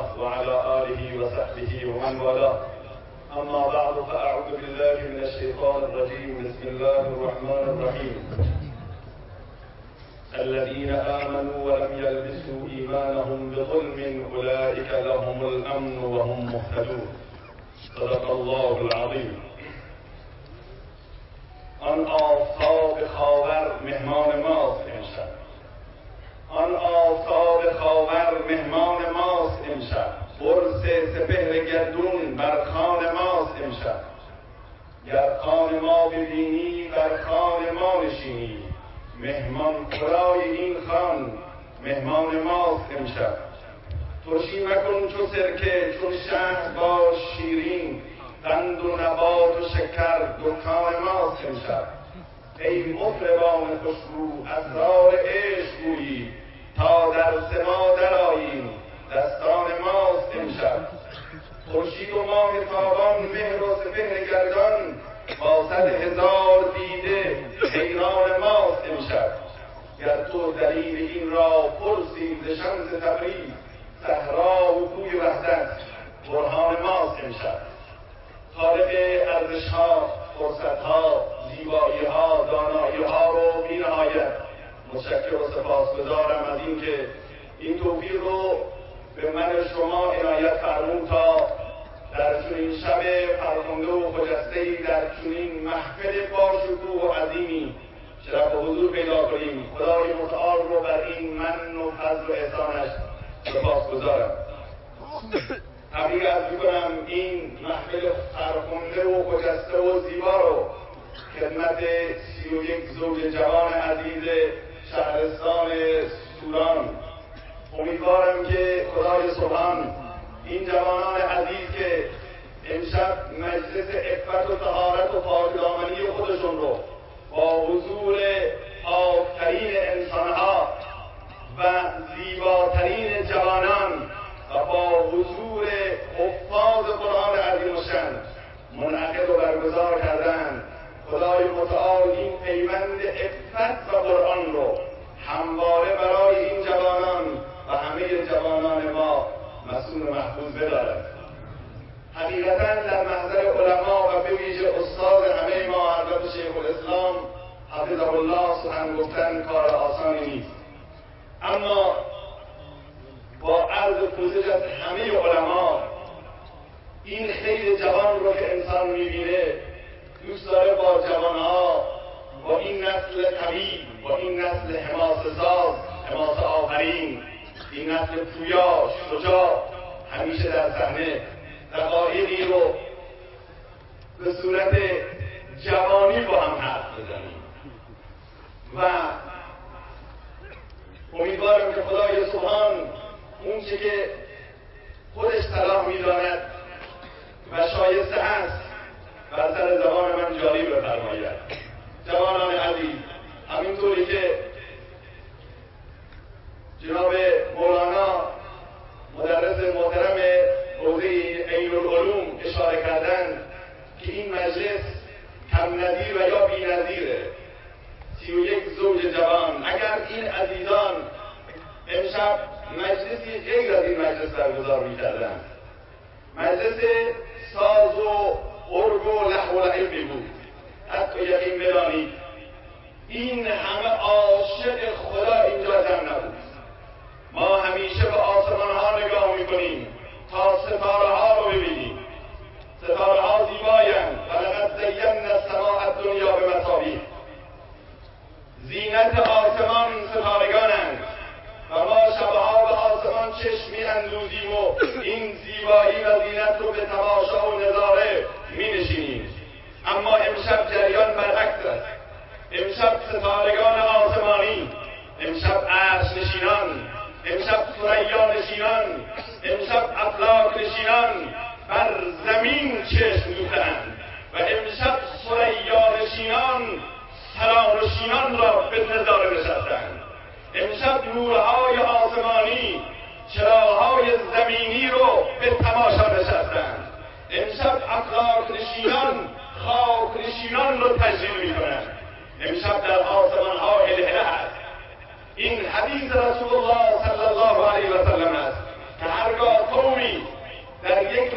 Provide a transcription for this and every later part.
الله وعلى آله وصحبه ومن والاه. أما بعد فأعوذ بالله من الشيطان الرجيم. بسم الله الرحمن الرحيم. الذين آمنوا ولم يلبسوا إيمانهم بظلم أولئك لهم الأمن وهم مهتدون. صدق الله العظیم. آن آفتاب خاور مهمان ماست امشب. آن آفتاب خاور مهمان ماست امشب. برز سپهر گردون بر خوان ماست امشب. گر خوان ما ببینی بر خوان ما نشینی. مهمان خدای این خان مهمان ماست امشب. ترشی مکن چو سرکه چون شهد باش شیرین. قند و نبات و شکر دکان ماست امشب. ای مطربان خوشگو اسرار عشق گویی. تا در سما درآییم دستان ماست امشب. خورشید و ماه تابان مهر و سپهر گردان با 100,000 دیده حیران ماست امشب. گر تو دلیل این را پرسی ز شمس تبریز. صحرا و کوی وحدت برهان ماست امشب. خالق ارزش‌ها، فرصت‌ها، زیبایی‌ها، دانایی‌ها رو بی‌نهایت متشکر و سپاسگزارم از اینکه این توفیق رو به من شما عنایت فرمود تا در چنین شب فرخنده و خجسته‌ای در چنین محفل باشکوه و عظیمی شرف و حضور پیدا کنیم. خدای متعال رو بر این من و فضل و احسانش سپاسگزارم. تبریک عرض می‌کنم این محفل فرخنده و خجسته و زیبا رو خدمت 31 زوج جوان عزیز شهرستان سوران. امیدوارم که خدای سبحان این جوانان عزیز که امشب مجلس عفت و طهارت و پاکدامنی خودشون رو با حضور آفترین انسانها و زیباترین جوانان و با حضور حفاظ قرآن عظیم الشأن منعقد و برگزار کردند. خدای متعال این پیوند عفت و قرآن رو همواره برای این جوانان و همه جوانان ما مسئول و محفوظ بدارد. حقیقتا در محضر علما و به ویژه استاد همه ما حضرت شیخ الاسلام حفظه الله سخن گفتن کار آسانی نیست. اما با عرض پوزش از همه علما این خیل جوان رو که انسان میبینه دوست داره با جوانها، با این نسل قوی، با این نسل حماسه ساز، حماسه آفرین، این نسل پویا، شجاع همیشه در صحنه دقایقی رو به صورت جوانی با هم حرف بزنیم و امیدوارم که خدای سبحان اون چه که خودش صلاح می‌داند و شایسته است بر سر زبان من جاری بفرماید. جوانان عزیز، همینطوری که جناب مولانا مدرس محترم حوزه عین‌العلوم اشاره کردند که این مجلس کم نظیر و یا بی نظیره. 31 زوج جوان. اگر این عزیزان امشب مجلسی غیر از این مجلس برگزار می‌کردند، مجلس ساز و ارگ و لهو و لعبی بود، حتی یقین بدانید این همه عاشق خدا اینجا جمع نبود. ما همیشه به آسمان ها نگاه میکنیم تا ستاره ها رو ببینیم. ستاره ها زیبایند. ولقد زینا السماء الدنیا بمصابیح. زینت آسمان ستارگانند و ما شبها به آسمان چشم می‌اندوزیم و این زیبایی و زینت رو به تماشا و نظاره می‌نشینیم. اما امشب جریان برعکس است. امشب ستارگان آسمانی، امشب عرش نشینان، امشب ثریا نشینان، امشب افلاک نشینان بر زمین چشم دوخته‌اند و امشب ثریا نشینان سرانشینان را به نظاره نشستند. امشب نورهای آسمانی چراغهای زمینی رو به تماشا نشستند. امشب افلاک نشینان خاک نشینان رو تجلیل می‌کنند. امشب در آسمان‌ها هلهله است. این حدیث رسول الله صلی الله علیه و سلم است که هرگاه قومی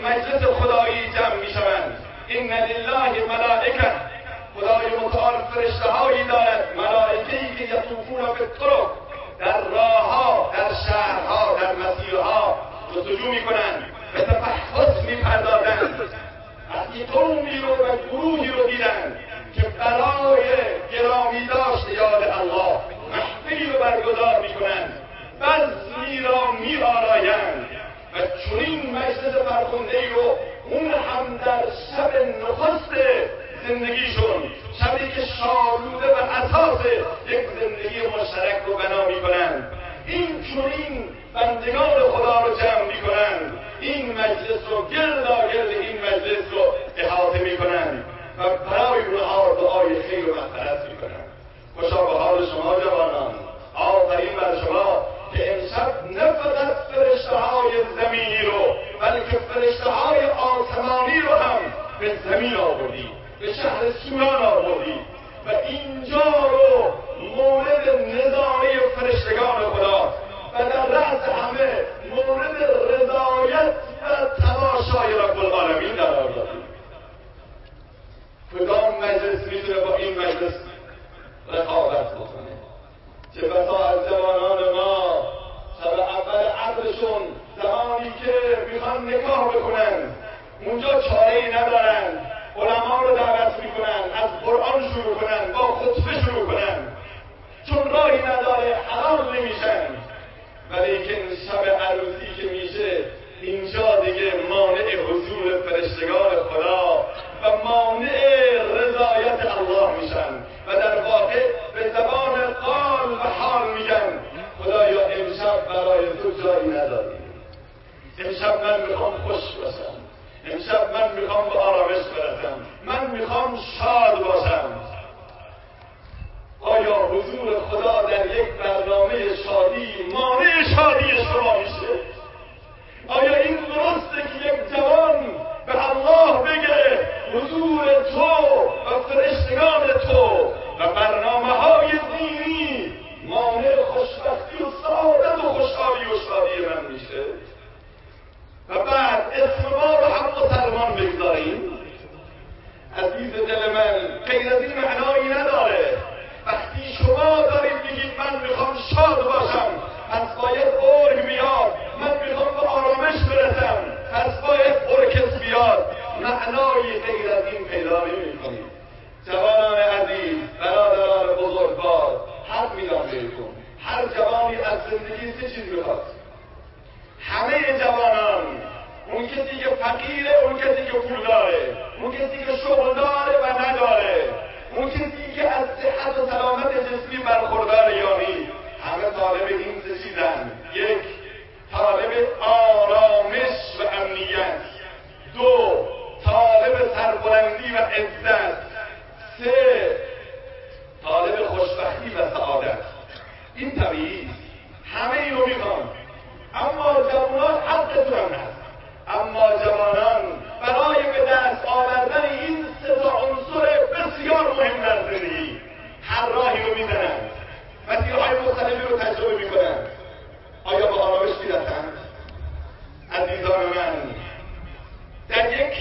مجلس خدایی جمع میشوند. این لله ملائکه، خدای متعال فرشته هایی دارد، ملائکه‌ای که یطوفون بالطرق، در راهها، در شهرها، در مسیرها جستجو میکنند، به تفحص میپردازند. وقتی قومی رو و گروهی رو دیدند که برای گرامی داشت یاد الله محفلی رو برگزار میکنند، بزمی را میآرایند و چنین مجلس فرخنده‌ای رو اون هم در شب نخست زندگیشون، شبی که شالوده و اساس یک زندگی مشترک رو بنا میکنند، این چنین بندگان خدا رو جمع میکنند، این مجلس رو گرداگرد این مجلس رو احاطه میکنند و برای اونها دعای خیر و مغفرت میکنند. خوشا به حال شما جوانان، آفرین بر شما که امشب نه فقط فرشته های زمینی رو بلکه فرشته های آسمانی رو هم به زمین آوردی، به شهر سوران آوردی و اینجا رو مورد نظاره فرشتگان خدا و در رأس همه مورد رضایت و تماشای رب العالمین قرار دادی. کدام مجلس میتونه با این مجلس رقابت بکنه؟ چه بسا از جوانان ما شب اول عقلشون زمانی که میخوان نکاح بکنن اونجا چاره‌ای ندارن، علما رو دعوت میکنن از قرآن شروع کنن، با خطبه شروع کنن، چون راهی نداره حلال نمیشن. ولی که شب عروسی که میشه اینجا دیگه مانع حضور فرشتگان خدا و مانع رضایت الله میشن و در واقع به زبان قال و حال میگن خدایا امشب برای تو جایی نداری، امشب من میخوام خوش باشم، امشب من میخوام به آرامش برسم، من میخوام شاد باشم. آیا حضور خدا در یک برنامه شادی مانع شادی شما میشه؟ آیا این درسته که یک جوان به الله بگه حضور تو و فرشتگان تو و برنامه های دینی مانع خوشبختی و سعادت و خوشحالی و شادی من میشه؟ و بعد اسم ما رو هم مسلمان بگذاریم؟ عزیز دل من، غیر از این معنایی نداره. وقتی شما دارید میگید من میخوام شاد باشم پس باید ارگ بیاد، من میخوام به آرامش برسم پس باید ارکستر بیاد، معنای غیر از این پیدا نمی‌کنید. جوانان عزیز، برادران بزرگوار، حق میدم بهتون، هر جوانی از زندگی سه چیز میخواد. همه جوانان، اون کسی که فقیره، اون کسی که پول داره، اون کسی که شغل داره و نداره، اون کسی که از صحت و سلامت جسمی برخوردار یا نی، همه طالب این سه چیزن. یک، طالب آرامش و امنیت. دو، طالب سربلندی و عزت. سه، طالب خوشبختی و سعادت. این طبیعی همه اینو میخوان، اما جوانان حقتون هم هست. اما جوانان برای به دست آوردن این سه تا عنصر بسیار مهم در زندگی هر راهی رو میزنند، مسیرهای مختلفی رو تجربه میکنند. آیا به آرامش میرسند؟ عزیزان من، در یک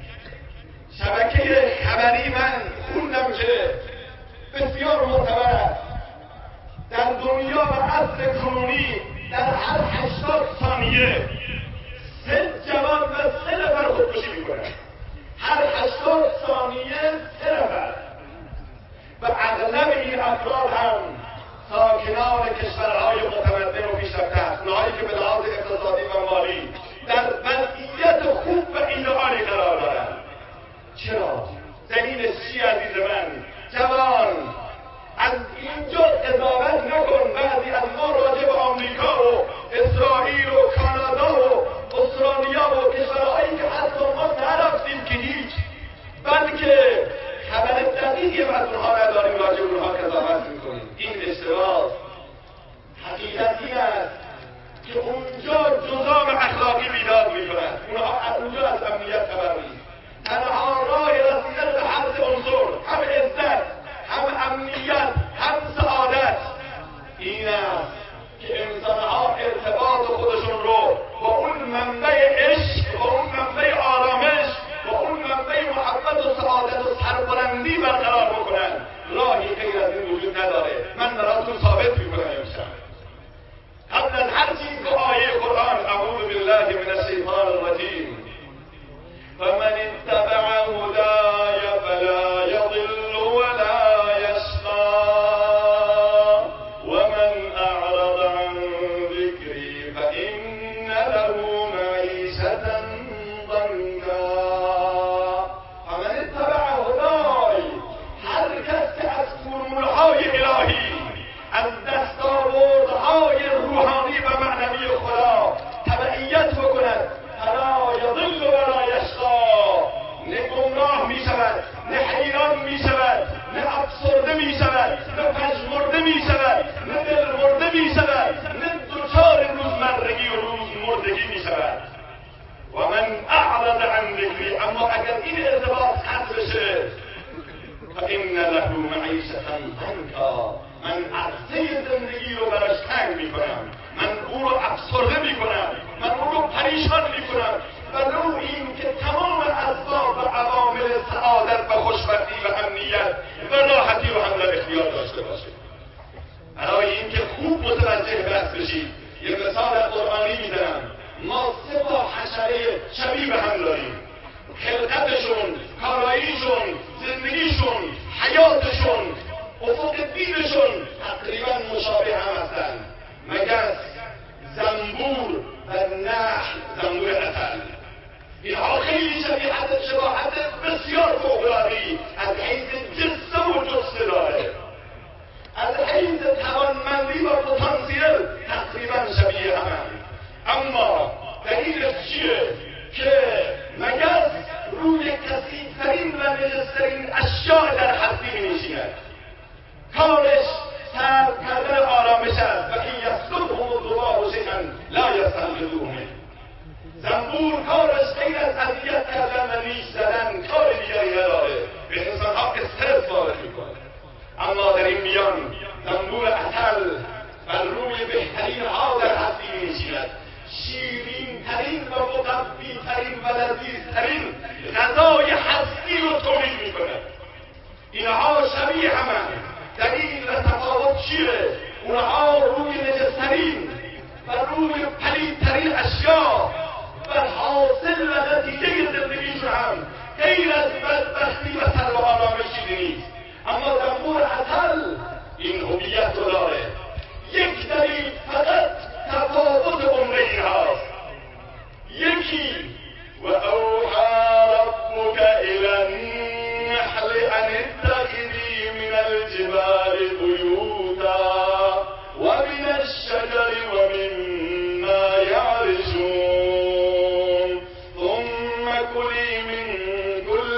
شبکه خبری من خوندم که بسیار معتبر در دنیا و عصر کنونی در هر 80 ثانیه 3 جوان و 3 نفر خودکشی میکنن. هر 80 ثانیه 3 نفر و اغلب این افراد هم ساکنان کشورهای متمدن و پیشرفته هست، اونهایی که به لحاظ اقتصادی و مالی در وضعیت خوب و ایدئالی قرار دارند. چرا؟ دلیلش چی عزیز من؟ جوان، از اینجا قضاوت نکن. بعضی از ما راجع به آمریکا و اسرائیل و کانادا و فإن له معيشة ضنكا. فمن اتبع هدای، هر کس که از فرمولهای الهی، از دستاوردهای روحانی و معنوی خدا تبعیت بکند، فلا یضل ولا یشقی، نه گمراه می شود، نه حیران می شود، نه افسرده می شود، نه پژمرده می شود، نه دلمرده می شود، نه دچار روزمرگی و روزمردگی می شود. و من اعرض عن ذکری، اما اگر این ارتباط قطع بشه، فإن له معیشة ضنکا، من عرصه زندگی رو براش تنگ می کنم، من او رو افسرده می کنم، من او رو پریشان می کنم، ولو این که تمام اسباب و عوامل سعادت و خوشبختی و امنیت و راحتی رو هم در اختیار داشته باشه. برای این که خوب متوجه بس بشید، یه مثال قرآنی میزنم. ما سه تا حشره شبیه به هم داریم، خلقتشون، کاراییشون، زندگیشون، حیاتشون، افق دیدشون تقریبا مشابه هم هستند. مگس، زنبور و نحل، زنبور عسل، اینها خیلی شباهت بسیار فوق‌العاده‌ای از حیث جسم و جسته داره، از حیث توانمندی و پتانسیل تقریبا شبیه همند. اما دلیلش چیه؟ که مگس روی کثیف‌ترین و نجس‌ترین اشیاء در هستی می‌نشیند، کارش سرد کردن آرامش است و این یسلبهم الذباب شیئا لا یستنقذوه منه. زنبور کارش غیر از اذیت کردن و نیش زدن کار دیگری نداره، به انسانها استرس وارد میکنه. اما در این میان زنبور عسل بر روی بهترین ها در هستی می‌نشیند، شیرین ترین و مقوی ترین و لذیذ ترین غذای هستی رو تولید میکنه. اینها شبیه همند. دلیل و تفاوت چیه؟ اونها روی نجسترین و روی پلیدترین اشیاء و حاصل و نتیجه زندگیشون هم غیر از بدبختی و سر و آرامش چیزی نیست. اما زنبور عسل این هویت رو داره. یک دلیل فقط تفاوت عمر اینهاست. یکی و اوحی ربک الی النحل ان اتخذی من الجبال بیوتا و من الشجر و مما یعرشون ثم کلی من کل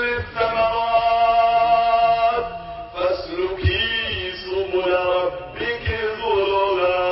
الثمرات فاسلکی سبل ربک ذللا.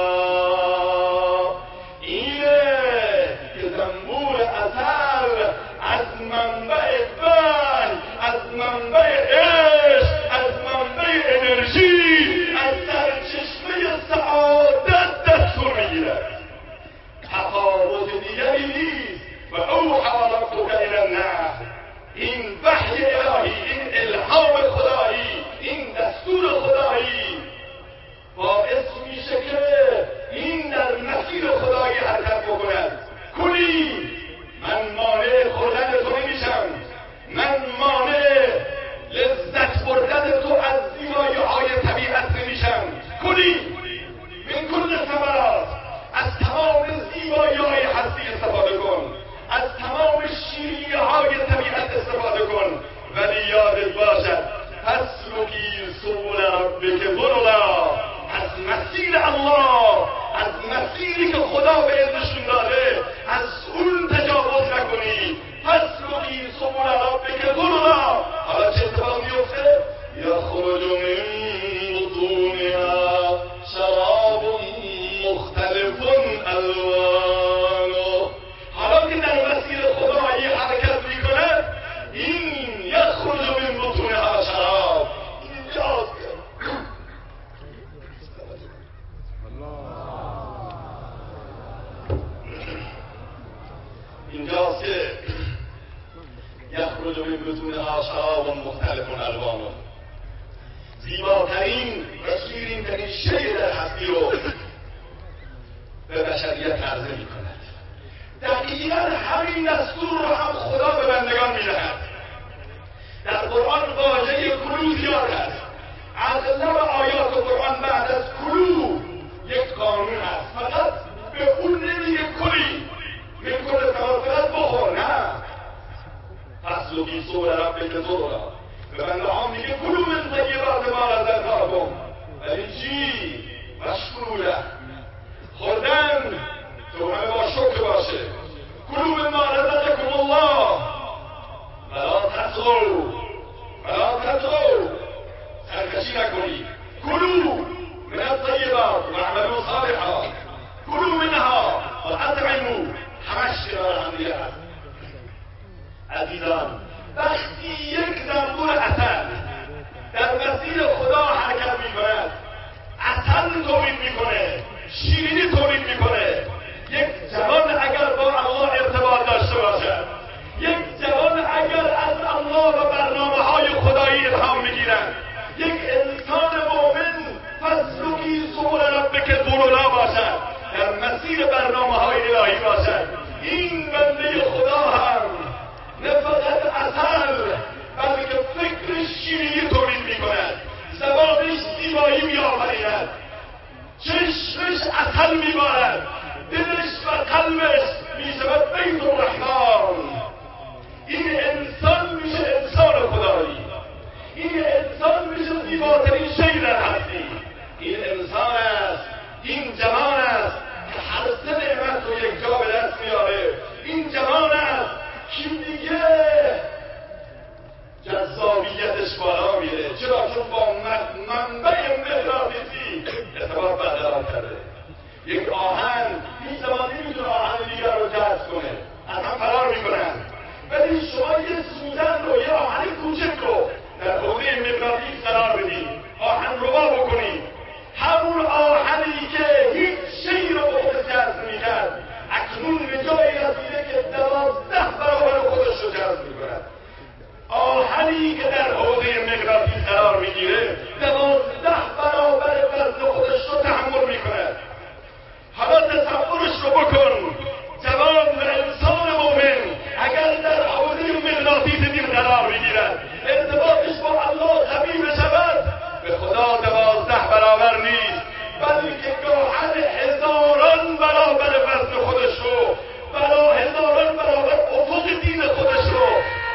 اینه که زنبور عسل از منبع فن، از منبع عشق، از منبع انرژی، از سرچشمه سعادت دستور میگیرد. تفاوت دیگری نیست. و اوحی ربک الی النحل، این وحی الهی، این الهام خدایی، این دستور خدایی باعث میشه که این در مسیر خدایی حرکت بکند. کلی، من مانع خوردن تو نمیشم، من مانع لذت بردن تو از زیبایی‌های طبیعت نمیشم. کلی من کل ثمرات، از تمام زیبایی‌های هستی استفاده کن، از تمام شیرینی‌های طبیعت استفاده کن، ولی یادت باشد فاسلکی سبل ربک ذللا، از مسیر الله، از مسیری که خدا به نشون داده از اون تجاوز نکنی. فاسلکی سبل ربک ذللا. حالا چه اتفاق میفته؟ یخرج من بطونها شراب مختلف الوانه. حالا که در مسیر خدایی حرکت میکند، این یخرج من بطونها شراب، اینجاست اینجاست که یخرج من بطونها شراب مختلف الوانه، زیباترین و شیرین‌ترین شی در هستی رو به بشریت عرضه می‌کند. دقیقاً همین دستور رو هم خدا به بندگان می‌دهد. در قرآن واژه کلو زیاد است. اغلب آیات قرآن بعد از کلو یک قانون است، فقط به اون نمیگه ربک ذللا. به بنده ها میگه کلوا من طیبات ما رزقناکم، ولی چی؟ واشکروا له. خوردن تو همه با شکر باشه. کلوا مما رزقکم الله ولا تطغوا، سرکشی نکنید. کلوا من الطیبات واعملوا صالحا، کلوا منها واطعموا. همش کنار هم دیگه هست. عزیزان، وقتی یک زنبور عسل در مسیر خدا حرکت میکند، عسل تولید میکنه، شیرینی تولید میکنه، یک جوان اگر با الله ارتباط داشته باشد، یک جوان اگر از الله و برنامه‌های خدایی الهام میگیرد، یک انسان مؤمن فاسلکی سبل ربک ذللا باشد، در مسیر برنامه‌های الهی باشد، این بنده خدا هم نه فقط عسل بلکه فکر شیرینی تولید میکند، زبانش زیبایی میآفریند، چشمش عسل میبارد، دلش و قلبش میشود بیت الرحمن. این انسان میشه انسان خدایی، این انسان میشه زیباترین شی در هستی. این انسان است، این جوان است که هر سه نعمت رو یک جا به دست میاره. این جوان است که دیگه جذابیتش بالا میره. چرا؟ چون با منبع مغناطیسی ارتباط برقرار کرده. یک آهن هیچ زمان نمیتونه آهن دیگر رو جذب کنه، از هم فرار میکنن. ولی شما یه سوزن رو، یه آهن کوچک رو در حوزه مغناطیس قرار بدید، آهن ربا بکنید، همون آهنی که هیچ شی رو به خودش جذب میکرد اکنون به جایی رسیده که 12 برابر خودش رو جذب میکند. آهنی که در حوزه مغناطیس قرار میگیره 12 برابر وزن خودش رو تحمل میکند. حالا تصورش رو بکن، جوان و انسان مؤمن اگر در حوزه مغناطیس دین قرار بگیرد، ارتباطش با الله قوی بشود، به خدا 12 برابر نیست بلکه گاهن هزاران برابر وزن خودش رو، هزاران برابر افق دین خودش رو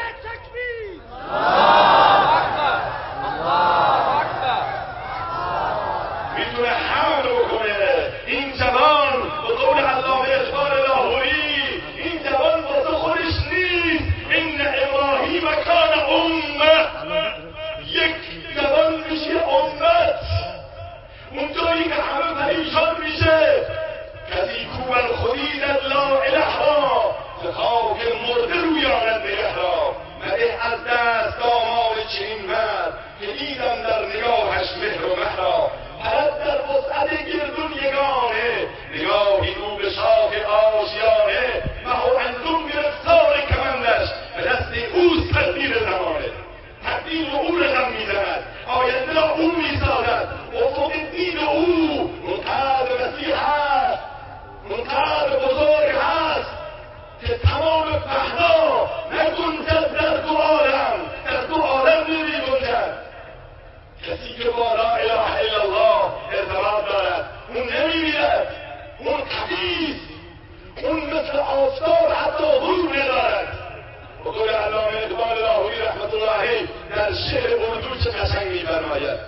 میتونه حمل بکنه. این جوان به قول علامه اقبال لاهوری، این جوان واسه خودش نیست، این ابراهیم کان امه. یک جوان میشه امت. اون جایی که همه پریشان میشه، کسی کو بر خودی در لا اله را ز خاک مرده رویاند نگه را. مده از دست داماد چنین مرد که دیدم در نگاهش مهر و مهرا. پرد در وسعت گردون یگانه، نگاهی او به شاخ آشیانه. مه و اندوم گرفتار کمندش، به دست اوست تدبیر زمانه. تقدیر او رقم میزند، آینده را او میسازد. افق دین او منقدر وسیع هست، منقدر بزرگ هست که تمام پهنا نگنجد در دو عالم، در دو عالم نمیگنجد. کسی که با لا اله الا الله ارتباط دارد اون نمیمیرد، اون قویست، اون مثل آفتاب حتی غرور ندارد. به قول علامه اقبال لاهوری رحمت الله علیه در شعر اردو چه قشنگ می‌فرماید: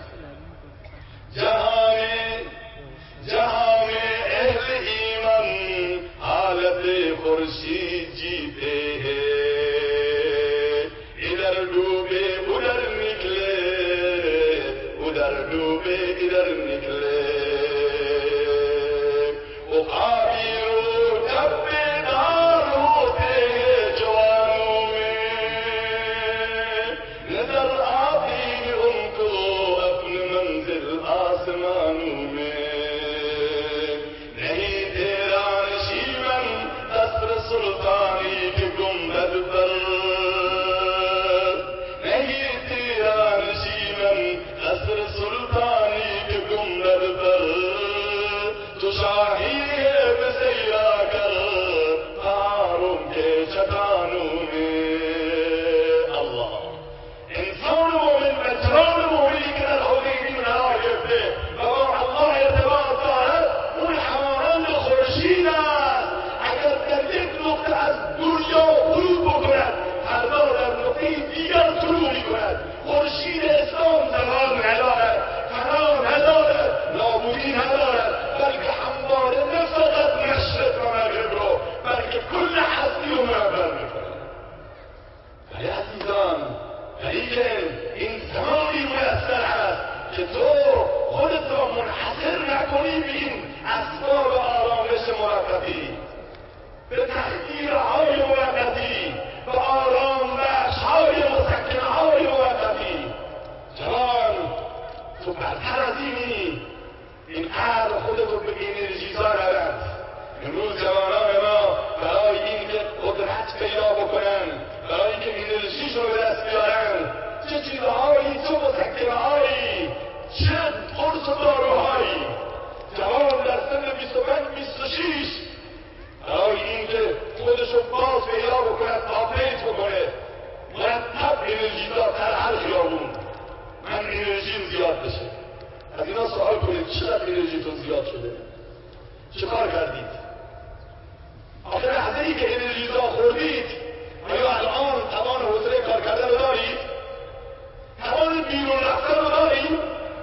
جهان اهل ایمان حالت خورشید جیتے ہے، ادھر ڈوبے ادھر نکلے، ادھر ڈوبے ادھر نکلے. وہ خوابی رو جب بیدار ہوتے ہیں جوانوں میں، نظر آتی ہے ان کو اپنی منزل آسمانوں میں. نہیں تیرا نشیمن قصر سلطانی کے گنبد پر، نہیں تیرا نشیمن قصر سلطانی کے گنبد پر. تو شاہی ہے بسیرا کر پہاڑوں کے چٹانوں میں. اللہ انسان مومن و جوان مومنی که در حوزه دین قرار گرفته و با الله ارتباط دارد، اون همانند خورشید است. اگر در یک نقطه از دنیا غروب بکند، فردا در نقطه دیگر طلوع امروز جوانان ما برای اینکه قدرت پیدا بکنن، برای اینکه انرژیشون رو به دست بیارن، چه چیزهایی، چه مسکنهایی، چه قرص و داروهایی. جوان در سن 25-26 برای اینکه خودشو باز پیدا بکنه، آپدیت بکنه، مرتب انرژی دارتر هر خیابون من انرژیم زیاد بشه. از اینا سوال کنید چقدر انرژیتون زیاد شده؟ چه کار کردید؟ آخر لحظه ای که انرژی خوردید آیا الان توان حوصله کار کردن رو دارید؟ توان بیرون رفتن رو دارید؟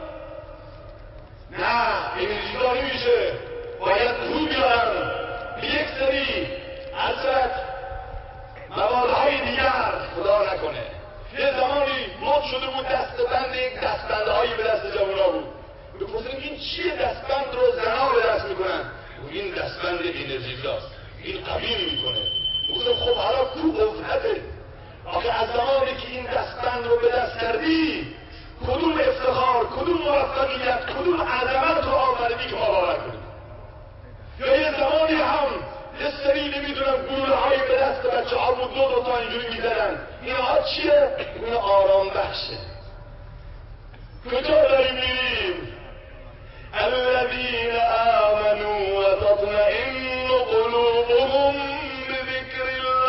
نه، انرژی دار نمیشه. باید رو بیارن یک سری حضرت موادهای دیگر خدا نکنه. یه زمانی مد شده بود دستبند، یک دستبندهایی به دست جوونا بود. بپرسیم این چیه دستبند رو زنها به دست میکنن؟ این دستبند انرژیزاست، این قوی میکنه. بگفتم خب حالا کو قوته؟ آخه از زمانی که این دستبند رو به دست کردی کدوم افتخار، کدوم موفقیت، کدوم عظمت رو آفریدی که ما باور کنیم؟ یا یه زمانی هم یه سری نمیدونم گلوله هایی به دست بچه ها بود دو تا اینجوری میزدن. اینها چیه؟ این آرام بخشه. کجا داریم میریم؟ الذين آمنوا وتطمئن قلوبهم بذكر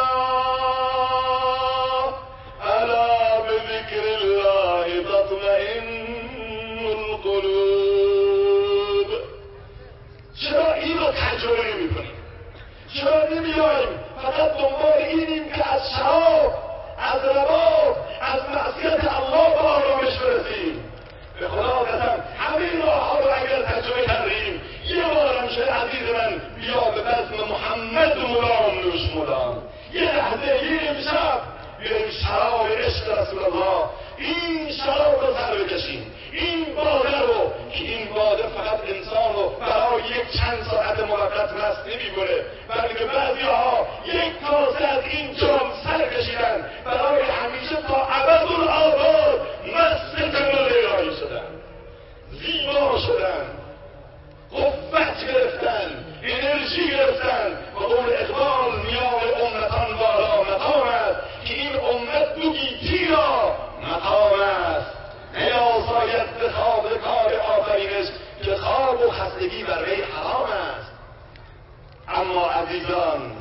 الله ألا بذكر الله تطمئن القلوب. چرا این رو تجربه نمی کنیم؟ چرا نمیایم فقط دنبال اینیم که از شراب، از رباب، از معصیت الله به آرامش برسیم؟ به خدا قسم همین راه ها رو اگر تجربه کردیم یه بارم شه عزیز من بیا به بزم محمد مدام نوش مدام. یه لحظه، یه امشب بیاییم شراب عشق رسول الله، این شراب رو سر بکشیم، این باده رو که این باده فقط انسان رو برای یک چند ساعت موقت مست نمی‌کنه، بلکه بعضی ها یک کاسه از این جام سر کشیدن برای همیشه تا ابدالآباد مست جمال الهی شدن، زیبا شدن، قوت گرفتن، انرژی گرفتن. و قول اقبال میان امتان بالا مقام است که این امت دو گیتی را مقام است. نیاساید به خواب کار آفرینش که خواب و خستگی بر وی حرام است. اما عزیزان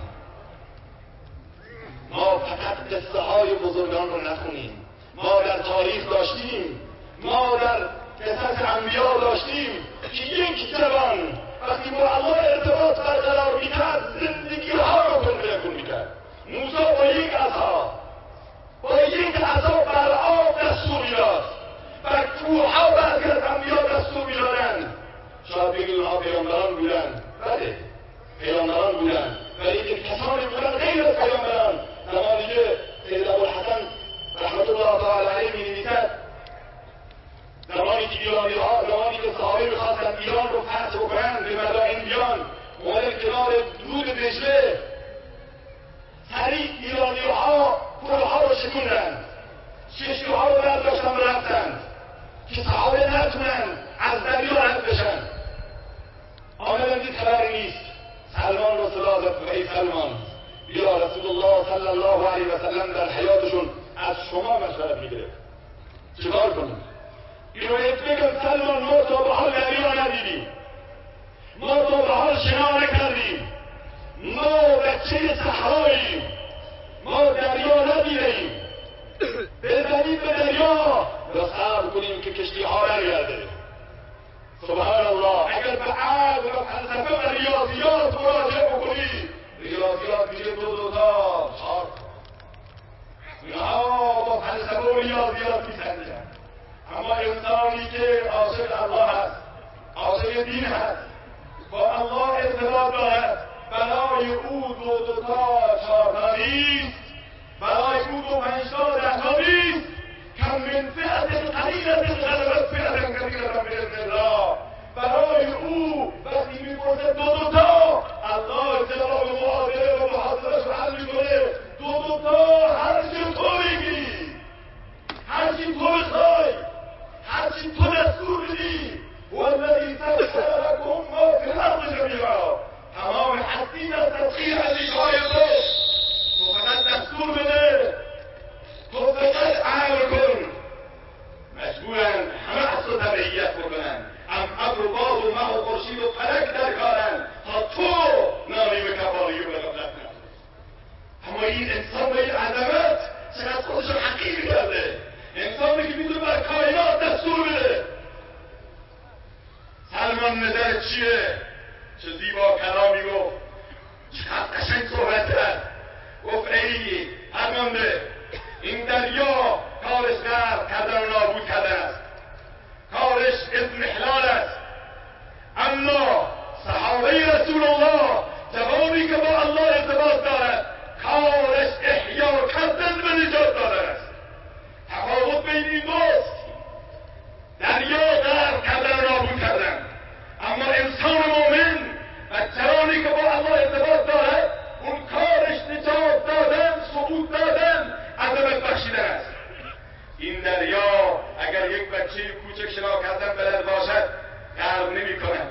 ما فقط قصه های بزرگان رو نخونیم. ما در تاریخ داشتیم، ما در قصص انبیا داشتیم که یک جوان وقتی با الله ارتباط برقرار میکرد زندگی ها رو کنترل میکرد. موسی با یک عصا بر آب دستور میداد و کوهها بعضی از انبیا دستور میدادند. شاید بگید اونها پیامبران بودن، بله پیامبران بودن، ولی که کسانی بودن غیر از پیامبران. زمانی که سید ابوالحسن رحمت الله تعالی علیه می‌نویسد، زمانی که ایرانی‌ها، زمانی که صحابه می‌خواستن ایران رو فتح بکنن، به مدائن بیان، اومدن کنار رود دجله، سریع ایرانی‌ها پل‌ها رو شکوندن، چشمه‌ها رو برداشتن و رفتن که صحابه نتونن از دریا رد بشن. آمدن دید خبری نیست. سلمان رسول الله زد: ای سلمان، بیا رسول الله صلی الله علیه و سلم در حیاتشون از شما مشورت میگیره، چیکار کنیم؟ اینو بگم سلمان، ما تا به حال دریا ندیدیم، ما تا به حال شنا نکردیم، ما بچه صحراییم، ما دریا ندیدیم، بزنید به دریا یا صبر کنیم که کشتی ها برگرده. سبحان الله. اگر به عقل و فلسفه و ریاضیات مراجعه بکنید، ریاضیات میگه دو تا 4 اینها با فلسفه و ریاضیات میسنجن. اما انسانی که عاشق الله هست، عاشق دین هست، با الله ارتباط دارد، برای او دو تا 4 تا نیست، برای او 2 5 تا 10 تا نیست. کم من فئة قلیلة غلبت فئة کثیرة بإذن الله. برای او وقتی میپرسه دو تا، الله جلال و معادله و محاصرش رو حل میکنه. دو تا هرچی تو بگی، هرچی تو بخوای، هرچی تو دستور بدی، والذی سخر لکم ما فی الارض جمیعا، تمام هستی این انسان با این عظمت چقدر خودش رو حقیر کرده، انسانی که میتونه بر کائنات دستور بده. سلمان نظر چیه؟ چه زیبا کلامی گفت، چقدر قشنگ صحبت کرد. گفت ای فرمانده، این دریا کارش غرق کردن و نابود کرده است، کارش اضمحلال است، اما صحابه رسول الله، جوانی که با الله ارتباط دارد، کارش احیا کردن و نجات دادن است. تفاوت بین این دوست، دریا غرق کردن و نابود کردن، اما انسان مؤمن و جوانی که با الله ارتباط دارد، اون کارش نجات دادن، صعود دادن، عظمت بخشیدن است. این دریا اگر یک بچه کوچک شنا کردن بلد باشد، غرق نمی کند.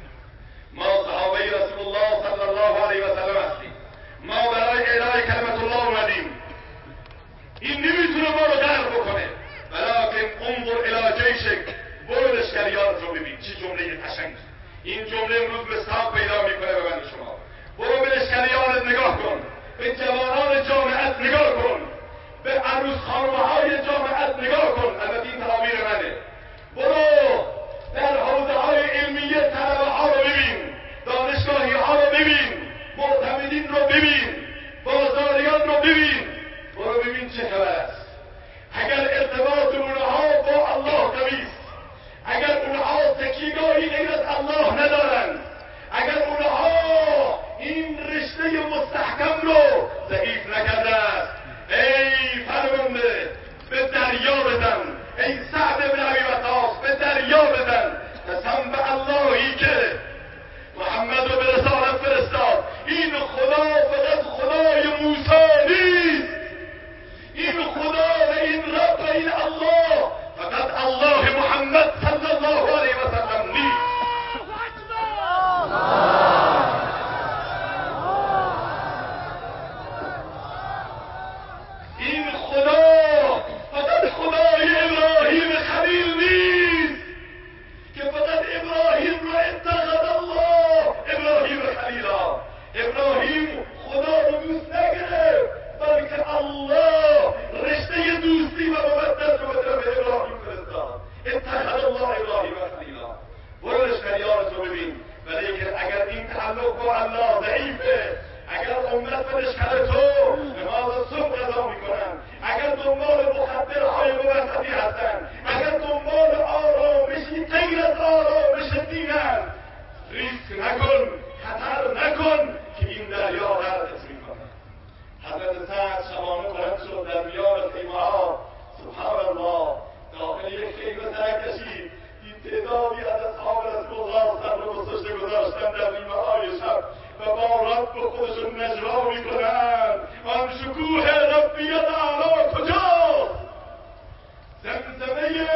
ما صحابه رسول الله صلی الله علیه و سلم هستیم، ما برای اعلای کلمت الله اومدیم. این نمیتونه ما رو غرق بکنه، ولکن انظر الی جیشک، برو لشکریانت رو ببین. چه جمله قشنگ! این جمله امروز مصداق پیدا میکنه به من شما. برو به لشکریانت نگاه کن، به جوانان جامعت نگاه کن، به عروس خانم‌های جامعت نگاه کن. البته این تعابیر منه. برو در حوزه های علمیه طلبه ها رو ببین، دانشگاهی ها رو ببین، معتمدین رو ببین، بازاریان رو ببین. برو ببین چه خبر است. اگر ارتباط اونها با الله قوی است، اگر اونها تکیهگاهی غیر از الله ندارند، اگر اونها این رشته مستحکم رو ضعیف نکرده است، ای فرمانده به دریا بزن، ای سعد بن ابی وقاص به دریا بزن. قسم به اللهی که محمد رو به رسالت فرستاد. این خدا فقط خدای موسی نیست، این خدا و این رب و این الله فقط الله محمد صلی الله علیه و سلم نیست. این خدا فقط خدای ابراهیم خلیل نیست که فقط ابراهیم رو اتخذ الله ابراهیم خلیلا. ابراهیم خدا رو دوست نگرفت، بلکه الله رشته دوستی و مودت رو به طرف ابراهیم فرستاد. اتخذ الله ابراهیم خلیلا. برو لشکریانت رو ببین. ولیکن اگر این تعلق با الله ضعیفه، اگر امت و لشکر تو نماز صبح قضا میکنن، اگر دنبال مخدرهای مبتدی هستن، اگر دنبال آرامشی غیر از آرامش دینن، ریسک نکن، خطر نکن که این دریا غرقت میکنه. حضرت سعد شبانه بلند شد در میان خیمه ها، سبحان الله، داخل یک خیمه سر کشید، دید تعدادی از اصحاب رسول الله سر رو گذاشته گذاشتن در نیمه های شب و با رب خودشون نجوا میکنن. آن شکوه ربیت اعلی کجاست؟ زمزمه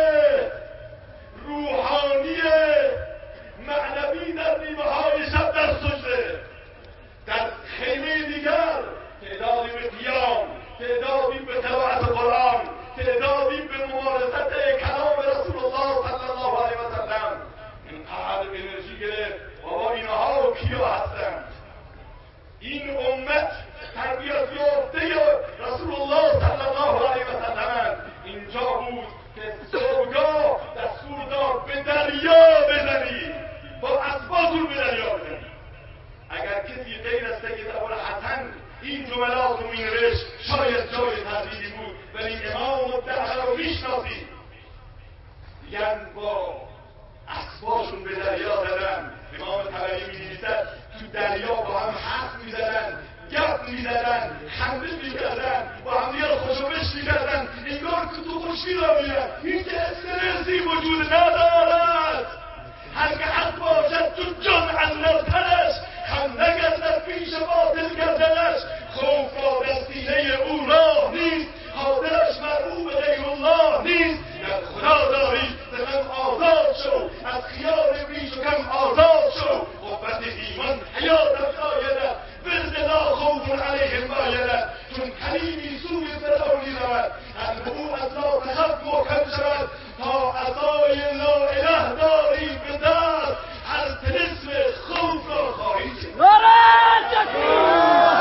روحانی معنوی در نیمه های شب در سجده. در خیمه دیگر تعدادی به قیام، تعدادی به قرائت قرآن، تعدادی به ممارست کلام رسول الله صلی الله علیه و سلم. اینقدر انرژی گرفت بابا اینها کیا هستند؟ این امت تربیت یافته رسول الله صلی الله علیه و سلم. اینجا بود که صبحگاه دستور داد به دریا بزنید، با اسباتون به دریا بزنید. اگر کسی غیر از سید ابوالحسن این جملات رو مینوشت شاید جای تردیدی بود، ولی امام الدهر رو میشناسید. یعنی با اسباشون به دریا زدن. امام طبری می‌نویسد تو دریا با هم حرف می‌زدن، گپ می‌زدن، خنده می‌کردن، با هم دیگه رو خوشوبش می‌کردن، انگار که تو خوشی را می‌رن. هیچ استرسی وجود ندارد. هر که حق باشد تو جان اندر تنش، هم نگردد پیش باطل گردنش. خوف را در سینه او راه نیست، حاضرش مرعوب غیر الله نیست. گر خدا داری ز غم آزاد شو، از خیال بیش و کم آزاد شو. قوت ایمان حیاتم شایدت، ورد لا خوف علیهم بایدت. چون کلیمی سوی فرعونی رود، قلب او از لا تخف محکم شود. تا عصای لا اله داری به دست، هر طلسم خوف را خواهی شد.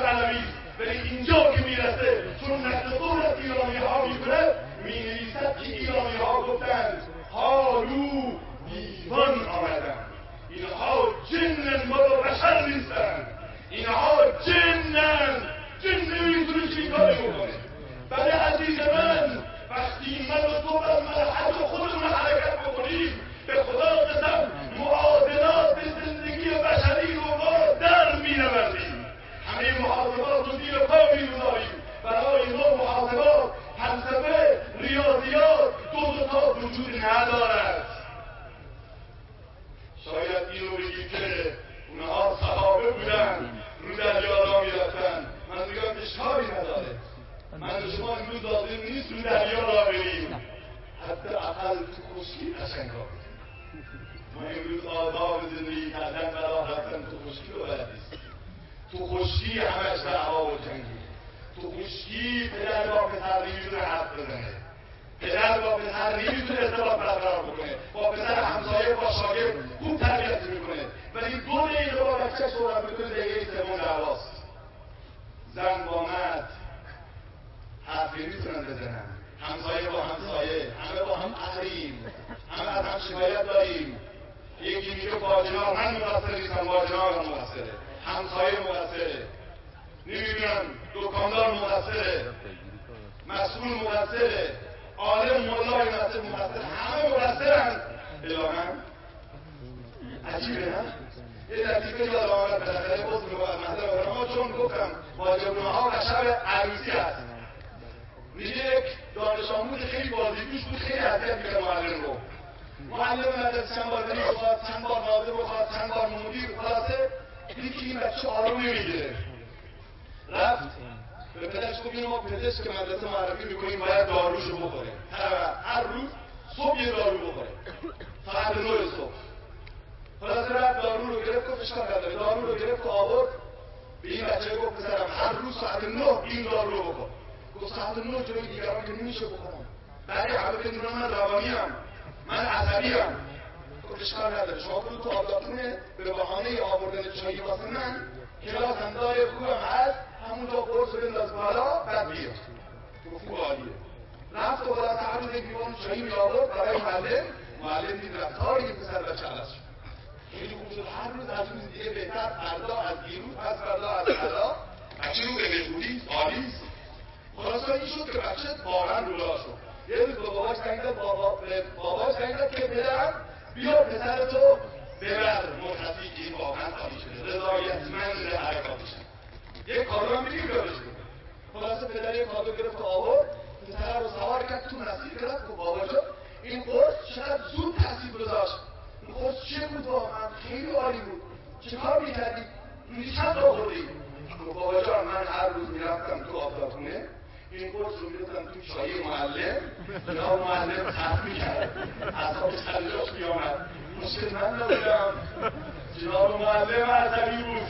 علوی ولی اینجا که میرسه چون نقد قول از ایرانی ها میکنه مینویسد که ایرانی ها گفتند حالو دیوان آمدن، اینها جنن ما رو بشر نیستن، اینها جنن، جن نمیتونه چی کاری بکنه. بله عزیز من، وقتی من و تو بر مرحله خودمون حرکت بکنیم به خدا قسم معادلات زندگی بشری رو ما در می‌نوردیم. همه محاسبات رو زیر پا می‌گذاریم. برای ما محاسبات، فلسفه، ریاضیات دو تا وجود ندارد. شاید اینو بگیم که اونها صحابه بودن رو دریا را می‌رفتن. من میگم اشکالی نداره. من و شما امروز لازم نیست رو دریا را بریم، حتی اقل تو خشکی قشنگ را بریم. ما امروز آداب زندگی کردن و راه رفتن تو خشکی رو بلد نیست. تو خشکی همش دعوا و جنگی. تو خشکی پدر با پسر نمیتونه حرف بزنه، پدر با پسر نمیتونه ارتباط برقرار بکنه، با پسر همسایه با شاگرد خوب تربیت میکنه، ولی دو دقیقه با بچه صحبت میکنه دقیقه سوم دعواست. زن با مرد حرف نمیتونن بزنن، همسایه با همسایه، همه با هم قهریم، همه از هم شکایت داریم. یکی میگه باجنار من مقصر نیستم، باجنار هم مقصره، همسایه مقصره، نمیدونم دکاندار مقصره، مسئول مقصره، عالم مولای مقصر، همه مقصرن. الهام عجیبه نه؟ یه لطیفه یاد آمد بالاخره باز میگم ما چون گفتم واجبونه ها و شب عروسی هست. میگه یک دانش آموز خیلی بازیگوش بود، خیلی اذیت میکنه معلم رو. معلم مدرسه چند بار دلیل بخواد، چند بار ناظر بخواد، چند بار مدیر، خلاصه دید که این بچه آروم نمیگیره. رفت به پدرش گفت اینو ما پزشک مدرسه معرفی میکنیم باید داروشو بخوره، هر روز صبح یه دارو بخوره ساعت 9 صبح. خلاصه رفت دارو رو گرفت، گفت اشکال نداره، دارو رو گرفت و آورد به این بچه گفت پسرم هر روز ساعت 9 این دارو رو بخور. گفت ساعت 9 جلوی دیگران که نمیشه بخورم، بعدی همه که میدونم من روانیم، من عصبیم. گفت اشکال نداره، شما برو تو آبدارخونه به بهانه آوردن چایی واسه من، کلاس هم داره خوبم هست، همونجا قرص بنداز بالا بعد بیاد. گفت خوب عالیه. رفت و خلاصه هر روز یک لیوان چایی می آورد برای معلم دید رفتار این پسر بچه عوض شد. خیلی خوب شد، هر روز از روز دیگه بهتر، فردا از دیروز، پس فردا از فردا بچه رو به بهبودی عالیست. خلاصه این شد که بچه واقعا رولا شد. یه روز به باباش زنگ داد، باباش زنگ داد که پدرم بیا پسرتو ببر مرخصی که این واقعا عالی شده، رضایتمند حرکاتشه، یک کارو هم میگیم بیارش کنه. خلاصه پدر یک کارو گرفت و آورد، پسر رو سوار کرد تو مسیر رفت. گفت بابا جان این قرص چقدر زود تاثیر گذاشت، این قرص چه بود واقعا خیلی عالی بود، چه کار میکردی، روزی چند تا خوردی؟ گفت بابا جان من هر روز میرفتم تو آبدارخونه این قرص رو میرفتم تو چای معلم، یا معلم ترک میکرد، اصاب سرجاش میامد، مشکل من نبودم، جناب معلم عصبی بود.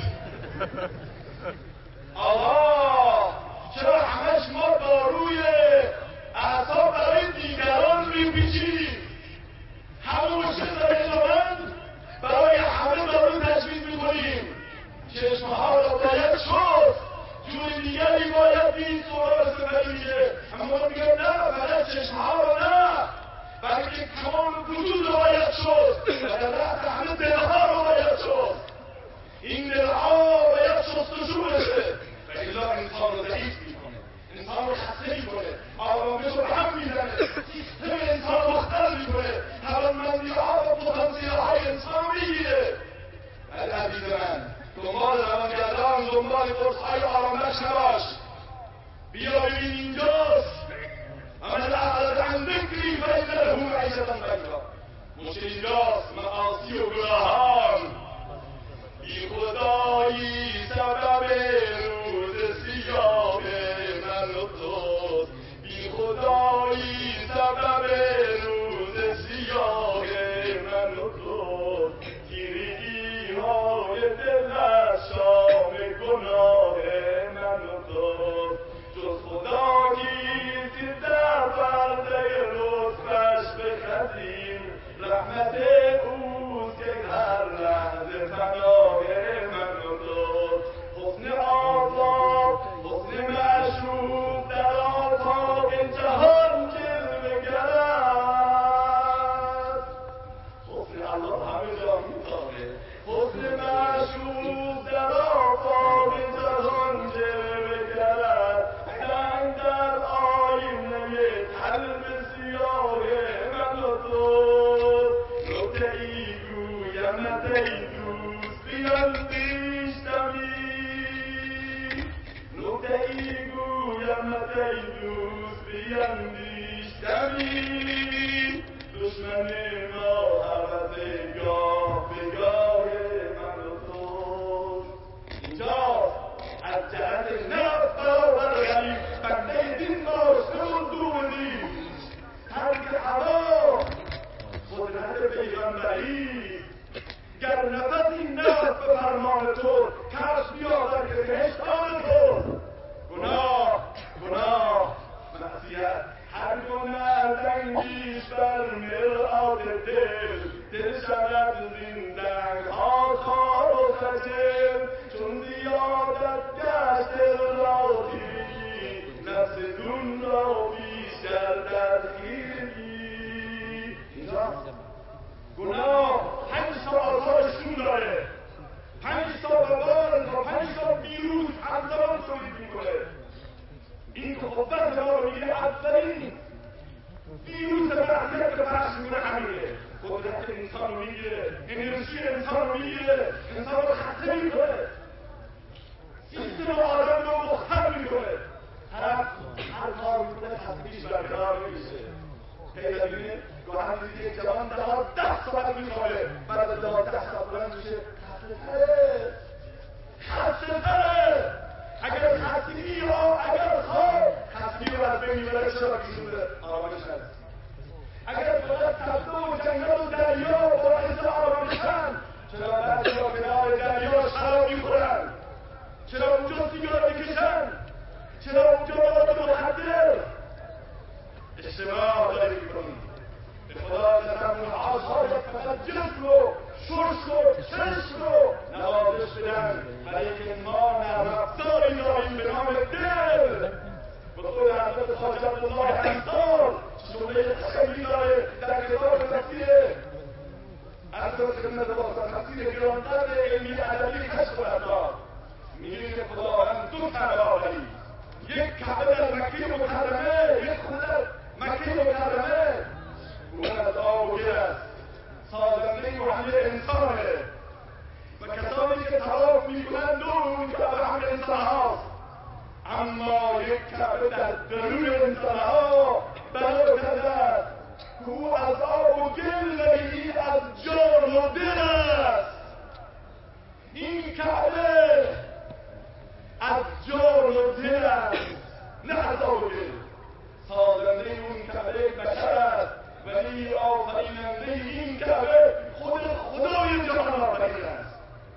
آقا چرا همش ما داروی اعصاب برای دیگران میپیچیم؟ همه مشکل داره من برای همه دارو تجویز میکنیم. چشمها را باید شد، جوی دیگری باید دید سراغ سفریه، اما میگم نه فقط چشمها را نه، بلکه تمام وجود را باید شد و در رأس همه دلها را باید شد. این دلها باید شستشو بشه و الا انسان رو ضعیف میکنه، انسان رو خسته میکنه، آرامش رو هم میزنه، سیستم انسان رو مختل میکنه، توانمندی‌ها و پتانسیل‌های انسان رو میگیره. ولی عزیز من دنبال روانگردان، دنبال قرص‌های آرامش نباش، بیا ببین اینجاست. من اعرض عن ذکری فإن له معیشة ضنکا. مشکل اینجاست، معاصی و گناهان، بی خدایی سبب روز سیاه من و توست، بی خدایی سبب روز سیاه من و توست، تیرگی های دل از شام گناه من و توست، جز خدا کیستی در پرده لطفش بخزیم، رحمت اوست که هر لحظه فنای من و توست، حسن آزاد پس ای دوست بیندیش دمی دشمن ما هر گاه به گاه من و تو اینجاست از جهت نفس برابر غریب بنده دین داشته و دونی ترک هوا قدرت پیغمبری گر نفس این نفس به فرمان تو کش بیادر که بهشتان تو گناه معصیت هر گناه زنگیش بر مرآت دل شود زندن ها خار و خجل چون زیادت گشت راضی نفس دون را بیشتر درگیری اینجا گناه 5 تا آثارشون داره 5 تا ببار و 5 تا ویروس همزمان تولید میکنه این که قوت ما رو میگیره اولین ویروس معصیت که پخش میکنه همینه قدرت انسان رو میگیره انرژی انسان رو میگیره انسان رو خسته میکنه سیستم آدم رو مختل میکنه طرف هر کار میکنه خستگیش برقرار نمیشه پیدا بینه گاهن دیدی یک جوان 12 ساعت میخوابه بعد از 12 ساعت بلند میشه خسته تره اگر خستگی را اگر خواب خستگی را از بین میبره چرا بیشونه آرامش هست اگر فقط سبزه و جنگل و دریا باعث آرامشن چرا بعضی را کنار دریا شراب میخورن چرا اونجا سیگار میکشن چرا اونجا مواد مخدر اشتباه داری میکنی به خدا قسم اعضایت فقط جسم رو شرش و چشم رو نوازش بدن برای که ما نرم افزاری داریم به نام دل به قول حضرت خواجه عبدالله انصار جمله خیلی داره در کتاب تفسیر از خدمت تفسیر گرانقدر علمی ادبی کشف الاسرار میگه که خداوند 2 کعبه آفرید یک کعبه در مکه مکرمه یک خونه در مکه مکرمه اون از آب و گل است سازنده روحانی انسانه و کسانی که طواف میکنند دور اون کعبه هم انسان هاست اما یک کعبه در درون انسان ها بنا کرده است که او از آب و گل نمیگید از جان و دل است این کعبه از جان و دل است نه از آب و گل سازنده اون کعبه بشر است ولی آفریننده این کعبه خود خدای جهان آفرین است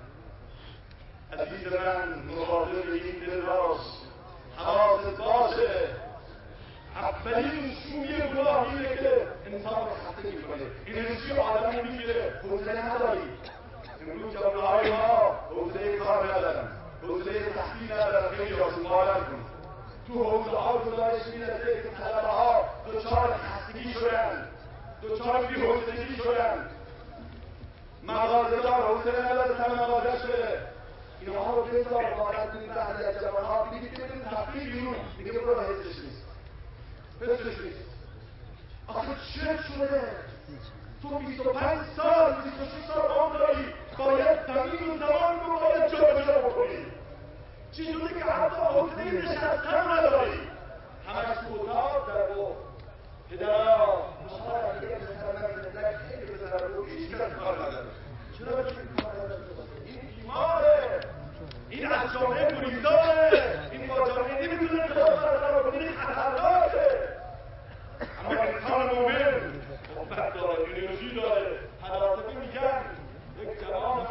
عزیز من مراقب این دل باش حواست باشه اولین شوی گناه اینه که انسان رو خسته میکنه انرژی آدم رو میگیره حوصله نداری امروز جوانهای ما حوصله کار ندارن حوصله تحصیل ندارن خیلی هاشون باور کن تو حوزه ها گزارش میرسه که طلبه ها دچار خستگی شدن دچار بی‌حوصلگی شدن مغازه‌دار حوصله نداره سر مغازه‌اش بره اینها رو بذار وارد کنید بعضی از جوانها میگید بریم تفریح بیرون میگه برو حسش نیست حسش نیست آخه چه شده تو 25 سال 26 سال عمر داری باید زمین و زمان رو باید جابجا بکنی چی شده که حتی حوصله نشستن نداری همش تو اتاق در رو پدرها مشاهده دیگه بسرمن خیلی بسرمن هیچ کس کار نداره چرا باید کار نداره این بیماره این از جامعه گریزاره این با جامعه نمیتونه خود برقرار کنه این خطرناکه اما انسان مومن قوت داره انرژی داره فلاسفه میگن یک جوان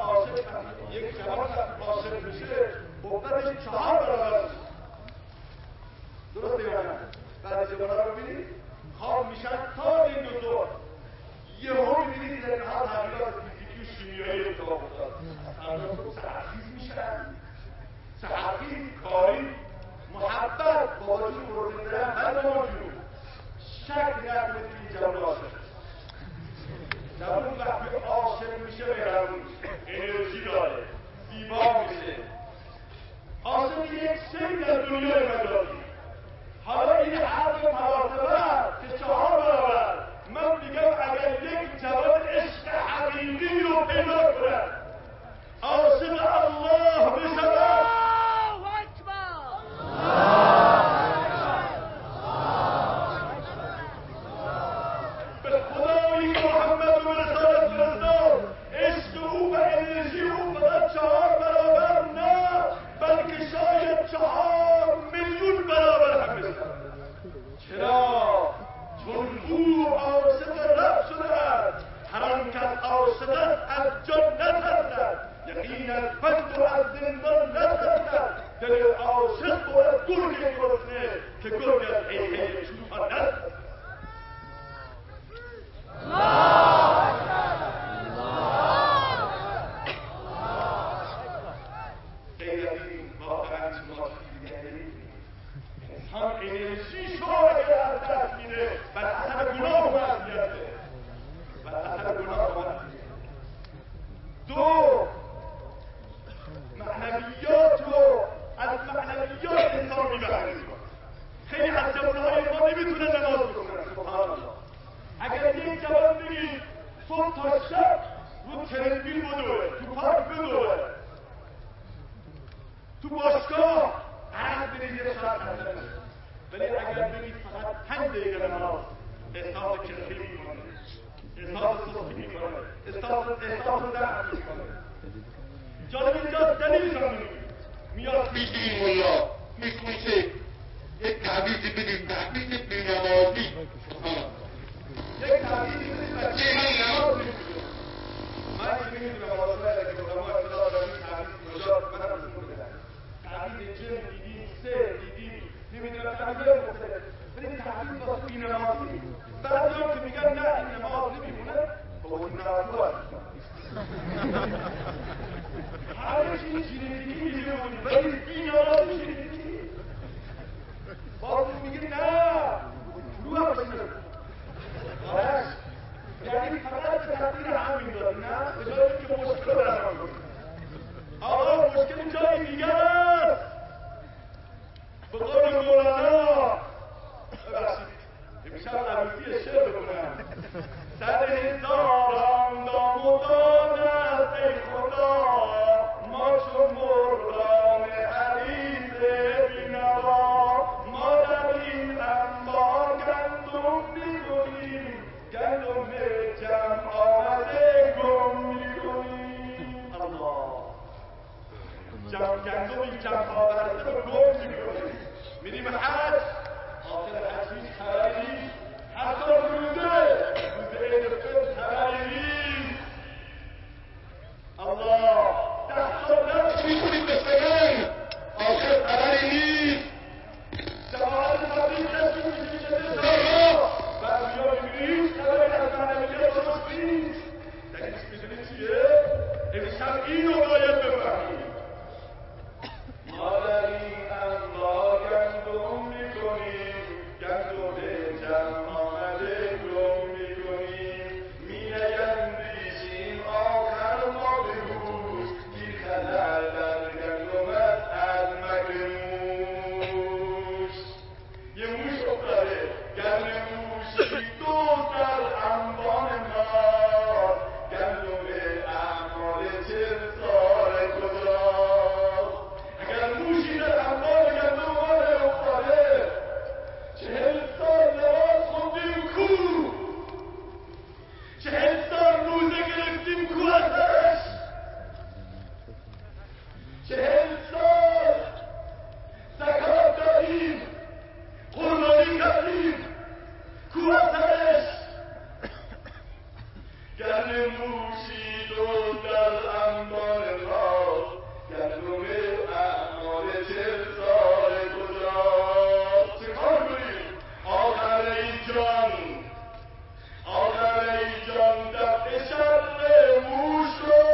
عاشق میشه قوتش 4 برابر درسته یا نه بعد جوان‌ها رو ببینید خواب میشن تا این دو دور یهو میبینید اینها تغییرات فیزیکی و شیمیایی اتفاق افتاد سرخیز میشن سرخیز پس تو از زندان نترسد. دل عاشق باید گرگ گرسنه که گرگ از هیهی چوپان نترسد. غیر از این واقعا شما چیزی دیگری نیست. انسان انرژی شما اگر از دست میره بر اثر گناه و معصیته، بر اثر گناه و معصیت. دو، معنویات رو از معنویات انسان میبرد. خیلی از جوانهای ما نمیتونن نماز بکنن. سبحان الله. اگر یک جوان بگید صبح تا شب رو ترنبیل بدوه، تو پارک بدوه، تو باشگاه هر برید یه ساعت هستن، ولی اگر بگید فقط 5 دقیقه نماز، احساس کلخی میکنه، احساس سستی میکنه، احساس ضعف میکنه. جالب اینجا دلیلش هم میاد میگیم ملا میکوشه یک تعویضی بدیم، تعویض بینمازی، یک تعویضی بدیم بچه من نماز میکنه. من که میدونم آسانه که بودم ها اطلاع دارم این تعویض مجاز من هم رسول بدن. تعویض جن دیدی، سه دیدی، نمیدونم تعویض مختلف، ولی تعویض واسه بینمازی. بعضی هم که میگن نه این نماز نمیمونه، با این نماز هست. همه چیز ژنتیکی میدونی، ولی بینماز ژنتیکی. باز میگه نه، رو هم بسید. آرش، یعنی فقط به تقدیر هم میداد، نه؟ به جایی که مشکل درمان کنید. آقا مشکل جای دیگر است. به قول مولانا، ببخشید، امشب عروسی شعر بکنم. سر هزاران دام و دان است ای خدا، ما چون مرغان عریض بینوا، ما در این انبار گندم می‌کنیم، گندم جمع آمده گم می‌کنیم. الله، گندمی جمع آمده رو گم می‌کنیم. میریم حج، آخر حج نیست خبری نیست، حتی روزه عید فطر خبری نیست. الله، 10 سال درس می‌خونیم به سنن، آخر خبری نیست. جماعت تبلیغ تشکیل می‌شیم به سال‌ها، بعد می‌بینیم خبری از معنویت درست نیست. دلیلش می‌دونید چیه؟ امشب اینو باید بفهمیم. ما در این انبار گندم می‌کنیم، گندم جمع آمده گم می‌کنیم، می‌نگندیشیم آخر ما به روز، گیر خلل در گندمت از مگموش. یه موش افتاده، گندم موشی دو در انبان ما، گندم اعمال 40 سال کجاست؟ اگر موشی در انبان گندم ما افتاده، 40 سال نماز خوندیم کو، 40 سال روزه گرفتیم کو ازش، 40 سال زکات دادیم، قربانی کردیم کو ازش. گندم موشی دو در انبار ما، گندم اعمال 40 سال کجاست؟ چه کار کنیم؟ آخر ای جان دفع شر موش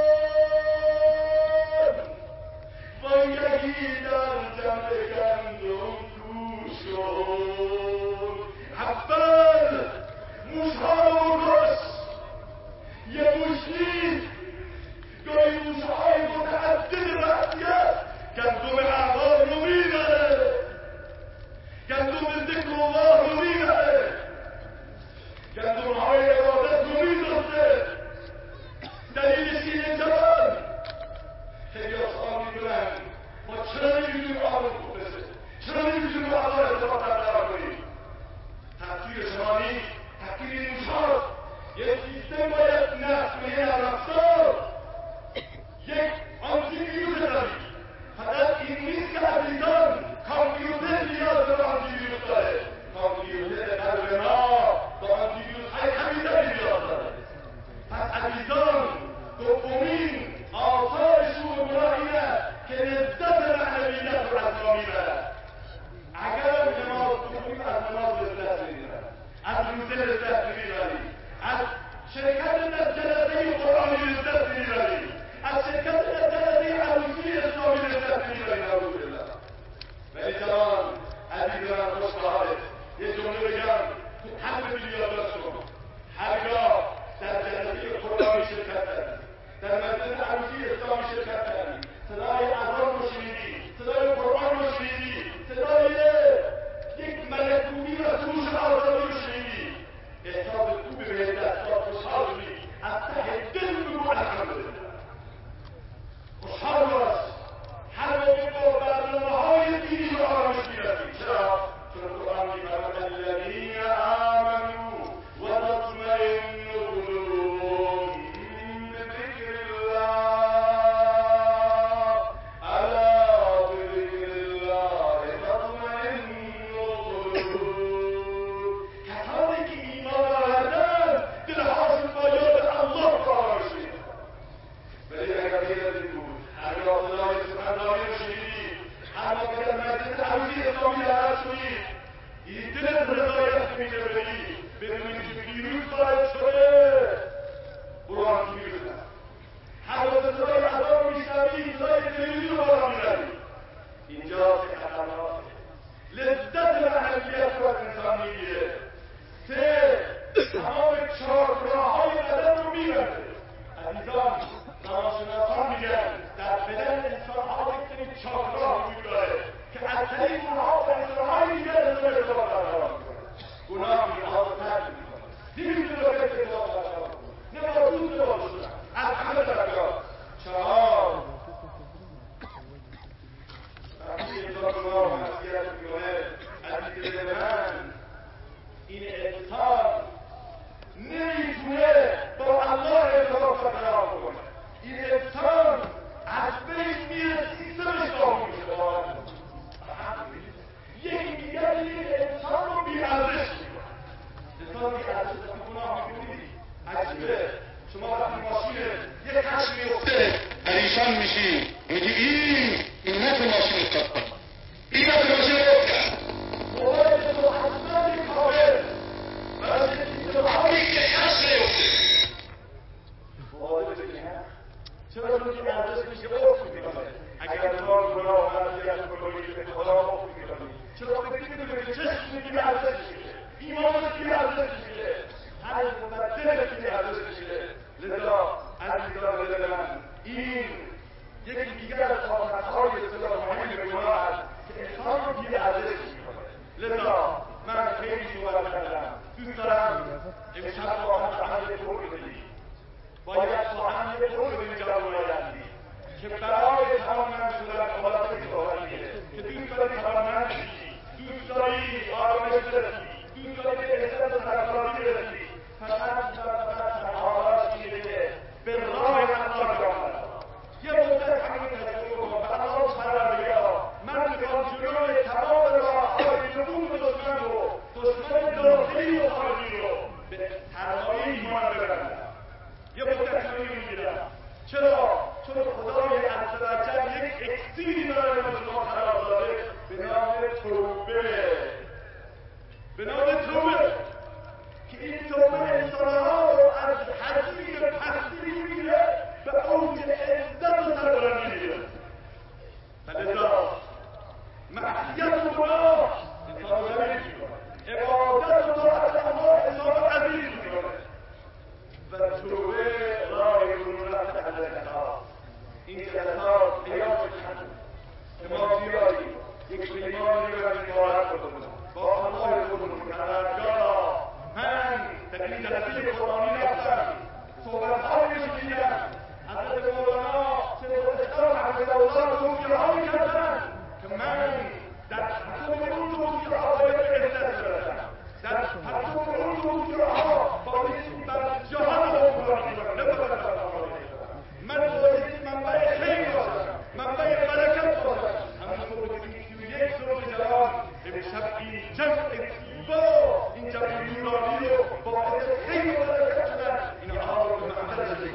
کن، وانگهی در جمع گندم کوش کن. اول موشها رو کش، یه موش نیست، گاهی موشهای متعدد رأسیت گندم اعمال رو میبره، گندم ذکر الله رو میبره، گندم های عبادت رو میدازه. دلیلش اینه جوان، خیلی آسان میدونن ما چرا نمیدونیم آمد خوب بشه، چرا نمیدونیم با الله ارتباط برقرار کنیم. تفکیر شما نیست، تفکیر این موشهاست. یک سیستم باید نصب کنه در رفتار، یک آنتیویروس دارید. فقط این نیست که عزیزان کامپیوتر نیاز به آنتیویروس داره، کامپیوتر قلب ما با آنتیویروس های کمیتری نیاز داره. پس عزیزان، دومین آثار شور گناه عروضی اسلامی لعنت شدید این دلت رضایت میشه بدی بدونید که ویروس وارد شده قرآن ویروس هست حواس صدای عذاب میشنوید صدای تلویزیون رو بالا میبرید اینجا که خطرناکه لذت محلیت رو از انسان میگیره تمام چاکراهای بدن رو میبرده عزیزان روانشناسان میگن در بدن انسان‌ها یک سری چاکرا وجود داره که از طریق اونها به انسان‌های دیگر ارتباط برقرار میکنه گناه اینها رو ترک میکنه نمیتونه به فکر ارتباط برقرار کنه نمیتونه دوست باشد از همه درجات چهار وقتی انسان گناه و معصیت میکنه عزیز دل من این انسان نمیتونه با الله ارتباط برقرار کنه این انسان از بین میره سیستمش قابل میشه یکی دیگر این انسان رو بی‌ارزش میکنه انسان بی‌ارزش وقتی گناه میکنید عجیبه شما وقتی ماشین یک خشم میفته پریشان میشی میگی این نفع ماشین استاد کن این نفع ماشین رو کرد موبایل تو حتما یک کافر برای سیستم‌هایی که خشم نیفته چرا چون که ارزش میشه افت میکنه اگر ما گناه و معصیت بکنید به خدا افت میکنید چرا فکر میکنید که چشم میگه ارزش میشه ایمانت که ارزش میشه قلب و دلت که ارزش میشه لذا عزیزان دل من این یکی دیگر از آفتهای بسیار مهم گناه است که انسان رو بی ارزش میکنه لذا من خیلی صحبت کردم دوست دارم امشب با هم عمل طور بدید باید با هم یک طور به اینجا روایتی که برای توانمند شدن حالات صحبتیه که دوست داری توانمند بشی دوست داری آرامش برسی دوست داری به عزت و سرفرازی برسی فقط حالات اینه که به راه الله جان یه مدت همین تجربه کن برای پروردگارا من میخوام جلوی تمام راههای نفوذ دشمن رو دشمن داخلی و خارجی رو به تنهایی ایمان ببرم یه مدت رو میگیرم چرا؟ چون خدای عزوجل یک اکسیری داره به شما قرار داده به نام توبه به نام توبه که این توبه انسانها رو از حجیم پستی میگیره به اوج عزت و سربلندی میگیره فلذا معصیت و گناه انسان رو ضعیف میکنه عبادت و طاعت الله انسان رو عزیز میکنه و توبه راه مرورت از جلسات این جلسات حیات چند که ما بیاییم یک پیمانی رو مبارک بکنیم با الله خودمون پروردگارا من در این جلسه قرآنی رفتم صحبت‌هایی شنیدم حضرت مولانا شیخ‌الاسلام حفظه‌الله توصیه‌هایی کردند که من در پرتو اون توصیه‌ها باید به عزت برسم در پرتو اون توصیه‌ها باید بر جهان حکمرانی کنم نه فقط بر من باید منبع خیر باشم منبع برکت باشم همونطور که این 31 زوج جوان امشب این جمع زیبا این جمع نورانی رو باعث خیر و برکت شدن اینها رو به محضر شدید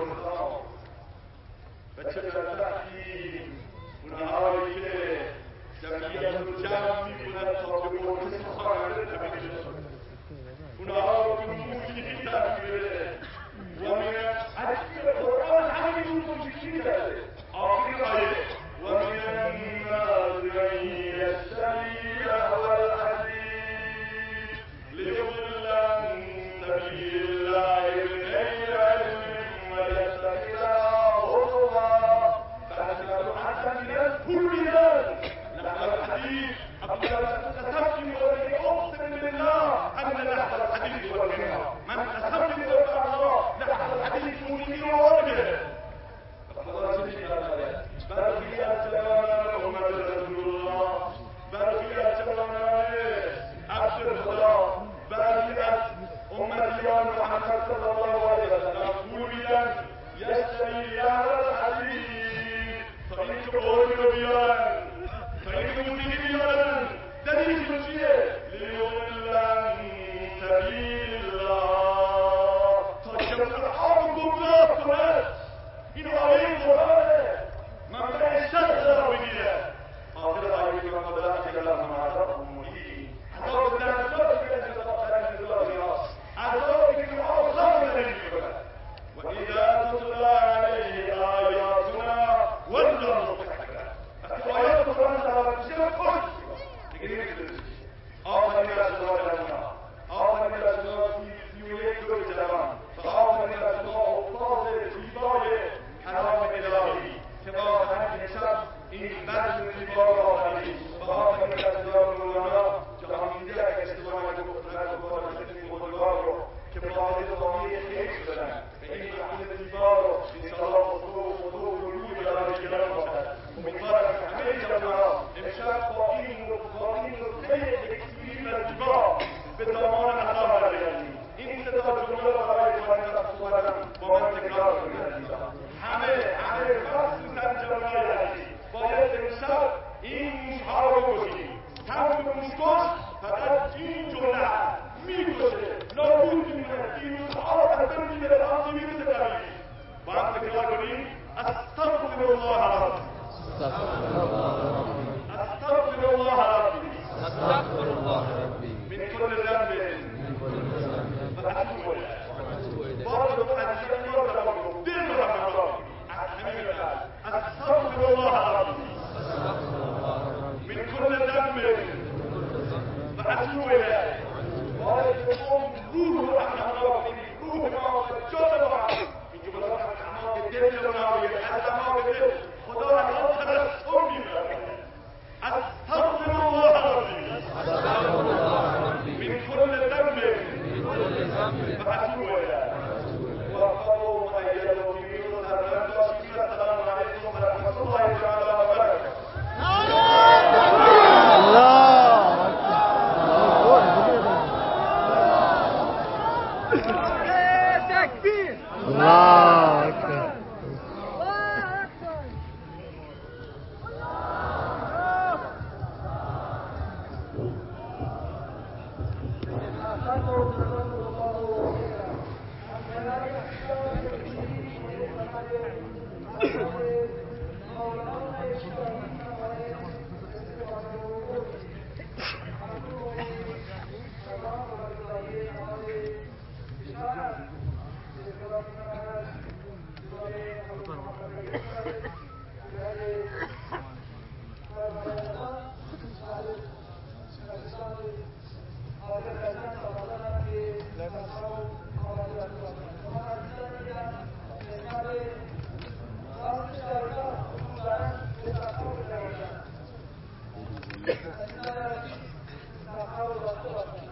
و چه بدبختی اونهایی که جمعیت رو جمع می‌کند تا به مرکز سخنرانی تبدیل شد اونها رو به موسیقی تبدیل و من عجیب قرآن همین موسیقی کرده آخر آیه و من الناس من یشتری لهو الحدیث لیضل عن سبیل الله بغیر علم و یتخذها هزوا فحسبوا حسن میدن پول میدن لهو الحدیث قسمت می‌خورم اقسم بالله ان لهو الحدیث هو الغنا من قسمت می‌خورم الله لهو الحدیث موسیقی رو وارده خدا چه می‌کنه برخی از جوانان محمد رسول الله برخی از جوانان عبد خدا برخی از امتیان محمد صلی الله علیه و سلم پول میدن یشتری لهو الحدیث تا اینکه قول رو بیارن تا اینکه موسیقی بیارن دلیلشون چیه؟ لیضل عن سبیل الله تا جمعها رو گمراه کند این آیه قرآنه منبع شر قرار بگیره آخر آیه که من قدرت که الله چرا کشت دیگه نمیتونه آفرین بر شما جوانان، آفرین بر شما 31 دور جوان و آفرین بر شما استاد زیبای کلام الهی که واقعا امشب این بزم زیبا را آفرید و آفرین بر جناب مولانا جهانگیری اگر اشتباه نگفتن این بزرگوار رو که ملاحظه واقعی خیلی شدن و این بزم زیبا رو انشاءالله موضوع و روی برای گرم باشد. امیدوارم که همه جوانان امشب با این نقطه اکسیری و زیبا به دامان الله برگردیم. این صدا جمله را برای جوانان صحبتم با من تکرار کنید. همه مخصوصا جوانان عزیز باید امشب این موشها رو بکشیم. تمام موشکش فقط این جمله میکشه، نابود میکنه، این موشها از بین میبره، آنچه میرسه بروید. با هم تکرار کنیم. استغفر الله ربی، استغفر الله ربی، استغفر الله ربی من كل ذنب وأتوب إليه. برضه الحديث يقول لكم دين رمضان استغفر الله ربي من كل ذنب وأتوب إليه. ويقوم روح الرحمن روح ما جل وعلا يجيب لك الرحمن الدين وناوي الحمد لله خدا را ترسم می‌کنه. استغفر الله ربي من كل ذنب وأتوب إليه. وقالوا مؤيدوا في يونس السلام عليكم ورحمة الله تعالى وبركاته. الله أكبر. Thank you.